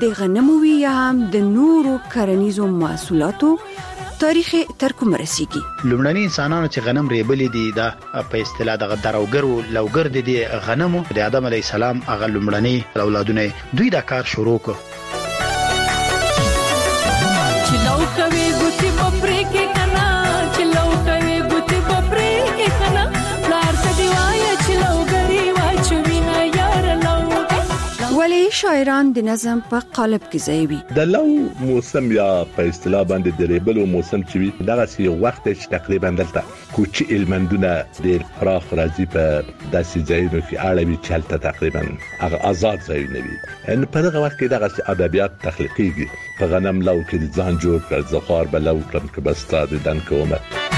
د غنمو وي یا هم د نورو کرنیزو محصولاتو تاریخ تر کوم رسیږي. لومړني انسانانو چې غنم ریبلې دي دا په اصطلاح د دروګر لوګر دي غنمو د آدم علی السلام هغه لومړني اولادونه دوی دا کار شروع کړ. چې لو کوي ګوتی بپرې کې کنا چې لو کوي ګوتی بپرې کې کنا لار ته دی وای چې لوګری واچوي نه یار لو. ولی شاعران د نظم په قالب کې ځای وي. د لو موسم یا په اصطلاح باندې د ریبلو موسم چې وي دغه سی وخت چې تقریبا دلته کوچی المندونه ډېر پراخ راځي په داسې ځایونو کې اړوي چې هلته تقریبا هغه آزاد ځایونه وي. ان په دغه وخت کې دغه ادبیات تخلیقيږي. په غنم لو کې ځان جوړ کړ زخوار به لو کړم که بستا د دن کومه.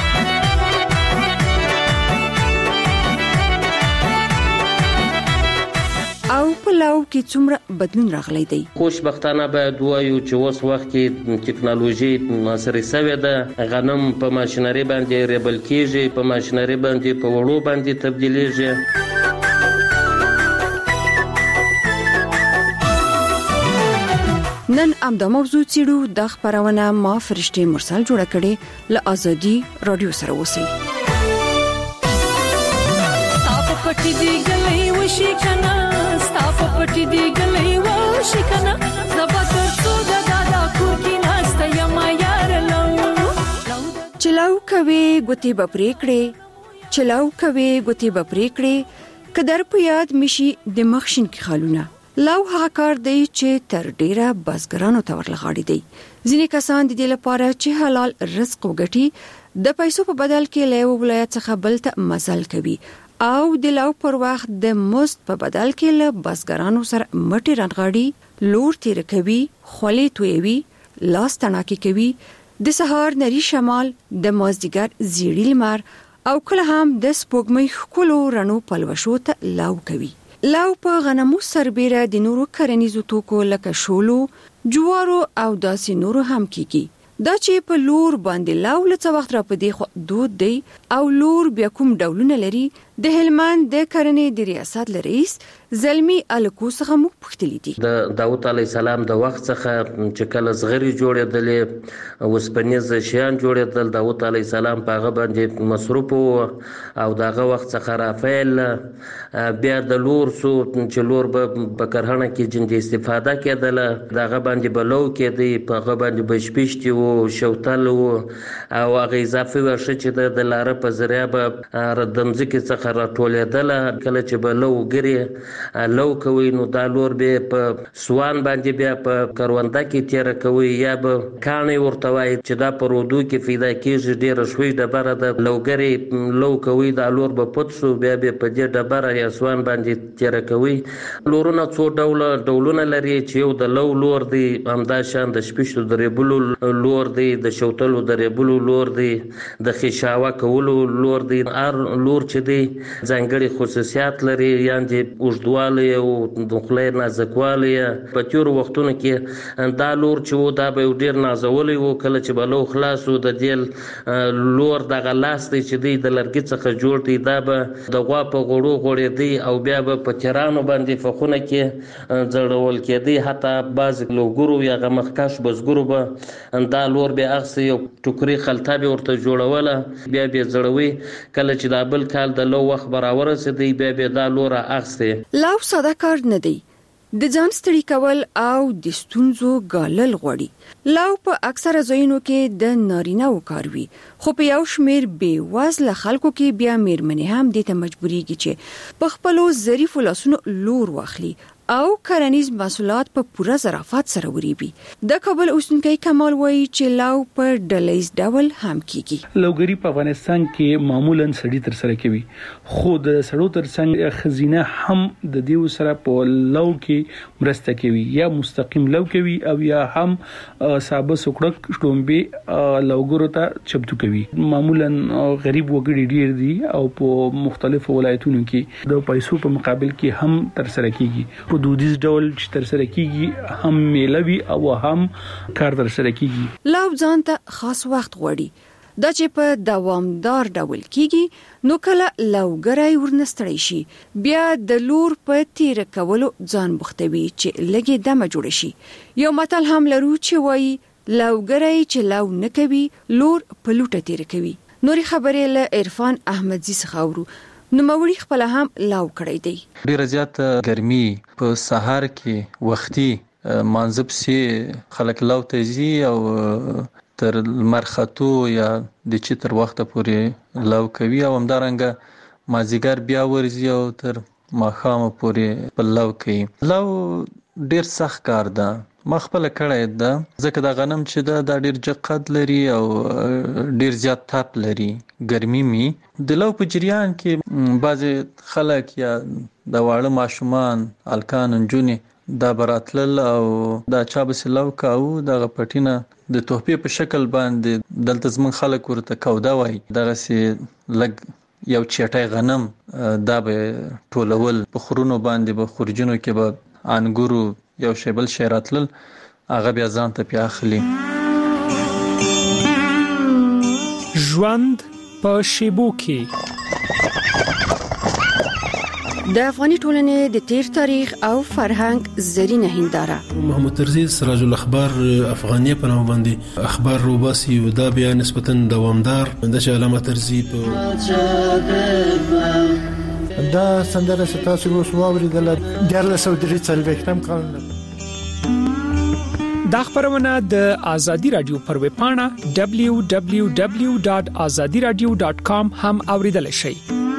او په لو کې څومره بدلون راغلی دی. خوشبختانه باید وایو چې اوس وخت کې ټکنالوژي معاصره شوې ده. غنم په ماشینري باندې ریبل کېږي، په ماشینري باندې په وړو باندې تبدیلېږي. نن امدا موضوع چیرو د خبرونه ما فرشته مرسل جوړه کړي ل ازادي رادیو سره اوسئ. ستاپ پټي دی غلې وشي کنا ستاپ پټي دی غلې وشي کنا زبر څو دادا کور کې ناشته یم یار لو. چلاو کوي ګوتی بپرې کړې چلاو کوي ګوتی بپرې کړې قدر په یاد مشي د مخشن کې خالونه. لو هغه کار دی چې تر ډیره بازګرانو ته ورلغاړي دی. ځینې کسان د دې لپاره چې حلال رزق وګټي د پیسو په بدل کې له ولایت څخه بل ته مزل کوي او د لو پر وخت د مزد په بدل کې له بازګرانو سره مټي رنغاړي، لور تیر کوي، خولې تویوي، لاس تڼاکي کوي، د سهار نری شمال، د مازدیګر زیړی لمر او کله هم د سپوږمۍ ښکلو رڼو پلوشو ته لو کوي. لو په غنمو سربېره د نورو کرنیزو توکو لکه شولو، جوارو او داسې نورو هم کیږي. دا چې په لور باندې لو لڅ وخت را پدې خو دود دی او لور بیا کوم ډولونه لري د هلمند د کرنې د ریاست رئیس زلمی الکو څخه مو پوښتلی دي. د داوود علی السلام د وخت څخه چې کله زغری جوړېدلې وسپنیز شیان جوړېدل داوود علی السلام په هغه باندې مصروف او دغه وخت څخه رافایل بیا د لور سو چې لور په کرهڼه کې جن استفاده کېدله دغه باندې بلو کېدی په هغه باندې بشپشتي او شوتل او هغه اضافي ورشه چې د لاره په ذریعہ به ردمځکه څخه راټولېدله. کله چې بلو ګری لو کوي نو دا لور به په سوان باندې بیا په کرونده کې تیر کوي یا به کانې ورته وای چې دا په رودو کې پیدا کېږي ډېر شوي ډبره د لوګری لو کوي دا لور به پټسو بیا به په دې ډبره یا سوان باندې تیر کوي. لورونه څو ډولونه لري چې یو د لو لور دی همدا شان د شپشتو د ریبلو لور دی د شوتلو د ریبلو لور دی د خشاوه کولو لور دی. هر لور چې دی ځانګړي خصوصیات لري یعنی اوږدوالی او د خولې نازکوالی. په تیرو وختونو کې دا لور چې و دا به ډېر نازولی و. کله چې به لو خلاص و د دې لور دغه لاس دی چې دی د لرګي څخه جوړ دی دا به د غوا په غوړو غوړېدی او بیا به په تیرانو باندې فخونه کې ځړول کېدی. حتی بعض لوګرو یا غمخکش بزګرو به دا لور بیا اخسي یو ټوکري خلطه به ورته جوړوله بیا به ځړوي. کله چې دا بل کال د لو وخت براورسېدی بیا به دا لور اخسي. لو ساده کار نه دی. د ځان ستړي کول او د ستونزو ګالل غوړي. لو په اکثره ځایونو کې د نارینه وکاروي خو په یو شمیر بې وزله خلکو کې بیا میرمنې هم دې ته مجبورېږي چې په خپلو ظریفو لاسونو لور واخلي او کرنیز محصولات په پوره ظرافت سره وریبي. د کابل اوسنکی کمال وایي چې لو په ډلهیز ډول هم کیږي. لوګری په افغانستان کې معمولا سړی تر سره کوي خو د سړو تر څنګ خزینه هم د دیو سره په لو کې مرسته کوي یا مستقیم لو کوي او یا هم صابه سوکړک شټومبي لوګرو ته چمتو کوي. معمولا غریب وګړي ډیر دي او په مختلفو ولایتونو کې د پیسو په مقابل کې هم تر سره کیږي. په دودیز ډول چې تر سره کیږي هم میلوي او هم کار تر سره کیږي. لو ځان ته خاص وخت غواړي. دا چې په دوامدار ډول کیږي نو کله لوګری ورنستړی شي بیا د لور په تیر کولو ځان بوختوي چې لګي دمه جوړ شي یو متل هم لرو چې وایي لوګری چې لو نکوي لور په لوټه تیر کوي نوري خبرې له عرفان احمدزي څخه اورو نو موري خپل هم لو کړی دی ډیر زیات ګرمي په سهار کې وختي مانځب سي خلک لو تیزي او تر مرخاتو یا د چتر وخت پورې لو کوي او همدارنګه مازیګر بیا ورزي او تر ماخام پورې په لو کوي لو ډیر سخت کار ده ما خپل کړه ده ځکه دا غنم چې دا ډیر جقد لري او ډیر زیات تاپ لري ګرمي می د لو په جریان کې بعض خلک یا د واړه ماشومان الکان انجونی دا براتل او دا چا به سلو کاو د غپټینه د توپې په شکل باندې دلته زمون خلک ورته کودا وای دغه سي لګ یو چټای غنم دا به ټولول په خورونو باندې به خورجونو کې به انګورو یو شیبل شیراتل هغه بیا ځان ته پیاخلی ژوند په شیبو کې د افغاني ټولنې د تیر تاریخ او فرهنګ زرینه هنداره محمد ترزي سراج الاخبار افغانيه په نوم باندې اخبار روباسي او دا بیا نسبتا دوامدار د علامه ترزي په دا سندره ستاسو اوس واوریدل د 1943 کال دا خبرونه د ازادي رادیو پر ویب پاڼه www.azadiradio.com هم اوریدل شئ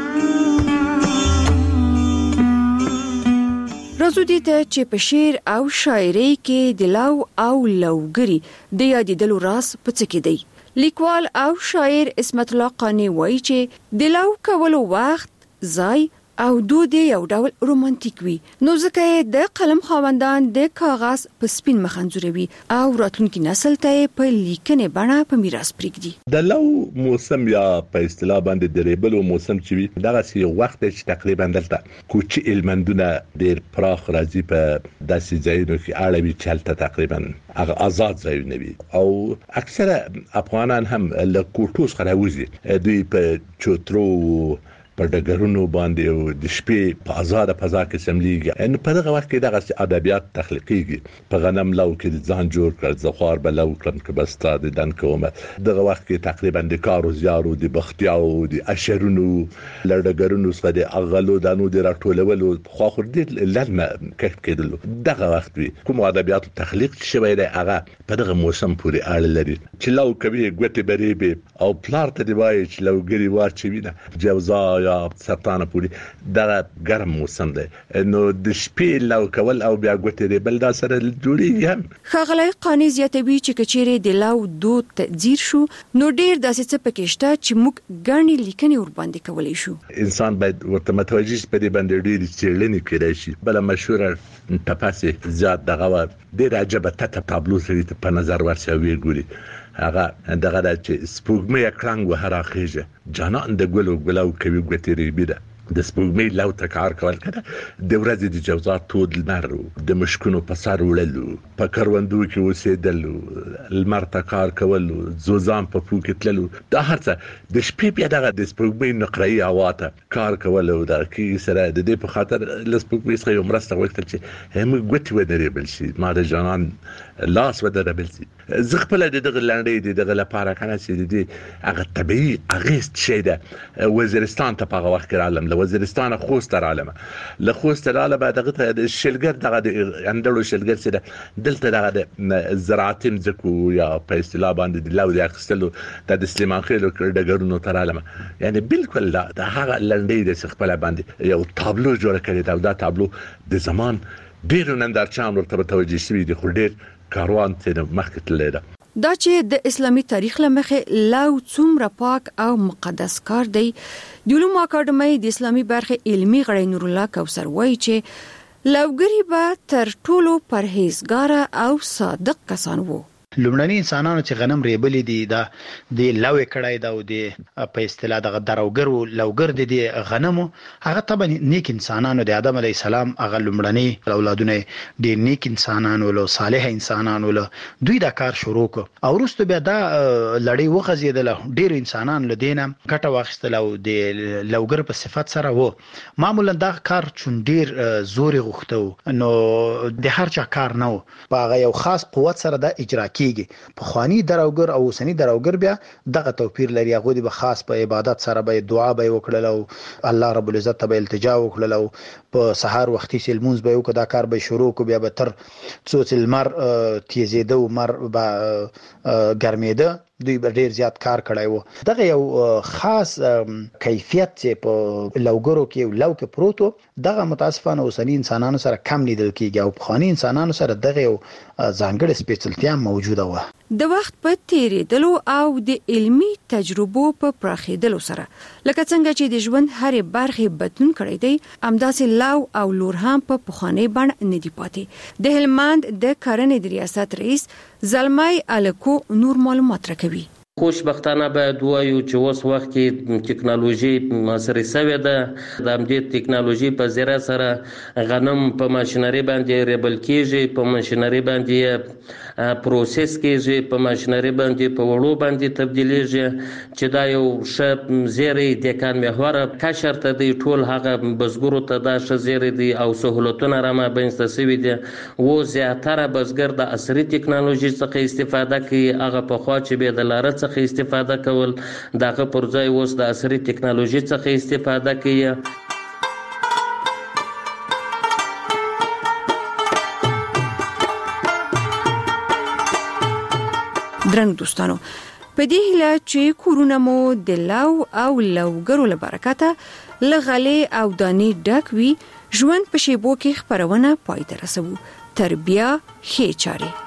راځو دې ته چې په شعر او شاعرۍ کې د لو او لوګري د یادېدلو راز په څه کې دی لیکوال او شاعر اسمت الله قانی وایي چې د لو کولو وخت ځای او دود یو ډول رومانټیک وي نو ځکه د قلم خاوندان د کاغذ په سپین مخنځوروي او راتلونکي نسل ته په لیکنې بڼه په میراث پرېږدي د لو موسم یا په اصطلاح باندې د ریبلو موسم چې وي دغه سی وخت چې تقریبا دلته کوچي المندونه ډیر پراخ راځي په داسې ځایونو کې اړوي چلته تقریبا هغه آزاد ځایونه وي او اکثره افغانان هم له کوټوس خراوزي دوی په چوترو په ډګرونو باندې او د شپې په آزاد فضا کې سملیږي نو په دغه وخت کې دغه ادبیات تخلیقيږي په غنم لو کې ځان جوړ کړ زخوار به لو کړم کې بستا د دن کومه دغه وخت کې تقریبا د کارو زیارو د بختیاو د اشرونو لړګرونو څخه د اغلو دانو د راټولولو خو خور دې لنه کټ کېدل دغه وخت وي کوم ادبیات تخلیق شوی دی هغه په دغه موسم پورې اړه لري چې لو کوي ګوتې بریبي او پلار ته دی وایي چې لوګري واچوي نه جوزا یا سرطانه پوری دا ګرم موسم دی نو د شپې لو کول او بیا ګوتې بل دا سره جوړیږي هم خغلای قانی زیاتوي چې کچېره د لو دود تدزیر شو نو ډیر داسې څه پکېشته چې موږ ګڼي لیکنې ور باندې کولای شو انسان باید ورته متوجه شي په دې باندې ډیر چیرلنې کړي شي بل مشهور تپاسه زیات دغه ډیر عجبه تابلو سره په نظر ورسوي ګوري هغه دغه چې سپوږمۍ کړنګ وهراخیږي جانان د ګلو ګلو کوي ګټيري بيده د سپوږمۍ لو تکار کول کړه د ورځې د جوزات تود لمر د مشکونو په سر وړلو په کروندو کې اوسېدلو لمر تکار کول زوزان په پوکټلو دا هرڅه د شپې بیا دغه د سپوږمۍ نقره‌ای اواته کار کول او د کی سره د دې په خاطر لسپوږمۍ سره یو مرسته وکړه چې هم ګوت ودرېبل شي ما د جانان لاس ودرېبل شي زغپل د دغه لاندې دغه لپاره کنه چې د هغه طبيعي اغیست شي د وزیرستان ته په وخت کې عالم وزیرستان خوست عالمه له خوست عالمه دغه شلګر دغه اندلو شلګر سره دلته دغه زراعتیم زکو یا په اصطلاح باندې د لو د اخستلو د سلیمان خېلو کډګرونو تر عالمه یعنی بالکل لا د هغه لنډې د خپل باندې یو تابلو جوړ کړی دا تابلو د زمان ډیر نندارچان ورته توجه شوی دی خو ډیر کاروان ته مخکې تللی ده دا چې د اسلامي تاریخ لمخه لو څومره پاک او مقدس کار دی د علومو اکاډمۍ د اسلامي برخه علمي غړي نور الله کوثر وایي چې لوګری به تر ټولو پرهیزګار او صادق کسان وو لومړني انسانانو چې غنم ریبلې دي دا د لوې کړای دا او د په اصطلاح د دروګر لوګر دي غنمو هغه طبعا نیک انسانانو د آدم علی السلام هغه لومړني اولادونه د نیک انسانانو له صالح انسانانو له دوی دا کار شروع کو او وروسته بیا دا لړۍ وغځیدله ډیر انسانان له دینه کټه واخیستل او د لوګر په صفت سره وو معمولا دا کار چون ډیر زور غوښتو نو د هر چا کار نه په هغه یو خاص قوت سره د اجرا کیږي په خواني دروګر او سني دروګر بیا دغه توپیر لري هغه د خاص په عبادت سره به دعا به وکړل او الله رب العزت ته التجا وکړل او په سحر وختي سلمونز به وکړه دا کار به شروع کو بیا به تر څو المر تیزیده او مر به ګرمېده دوی به ډیر زیات کار کړای وو دغه یو خاص کیفیت چې په لوګرو کې لو کې پروتو دغه متاسفانه اوسنی انسانانو سره کم لیدل کیږي او خواني انسانانو سره دغه یو ځانګړی سپیشلتیا موجوده و د وخت په تیریدلو او د علمی تجربو په پراخېدلو سره لکه څنګه چې د ژوند هرې برخې بدلون کړی دی همداسې لو او لور هم په پخواني بڼه نه دی پاتې د هلمند د کرنې د ریاست رئیس زلمای الکو نور معلومات راکوي خوشبختانه باید وایو چې اوس وخت کې ټکنالوژي معاصره شوې ده د همدې ټکنالوژي په ذریعہ سره غنم په ماشينري باندې ریبل کیږي په ماشينري باندې پروسس کیږي په ماشينري باندې په وړو باندې تبدیلیږي چې دا یو ش زیری د کان محور کشر ته دی ټول هغه بزګرو ته دا ش زیری دی او سہولتونه را ما بنسته سوي دي و زیاتره بزګر د عصري ټکنالوژي څخه استفاده کوي هغه په خوا چې به د لارې څخه استفاده کول دغه پر ځای اوس د عصري ټکنالوژي څخه استفاده کوي درنګ دوستانو په دې هیله چې کورونه مو د لو او لوګرو له برکته لغلې او دانې ډک وي ژوند په شیبو کې خبرونه پای ته رسوو تربیه خې چاري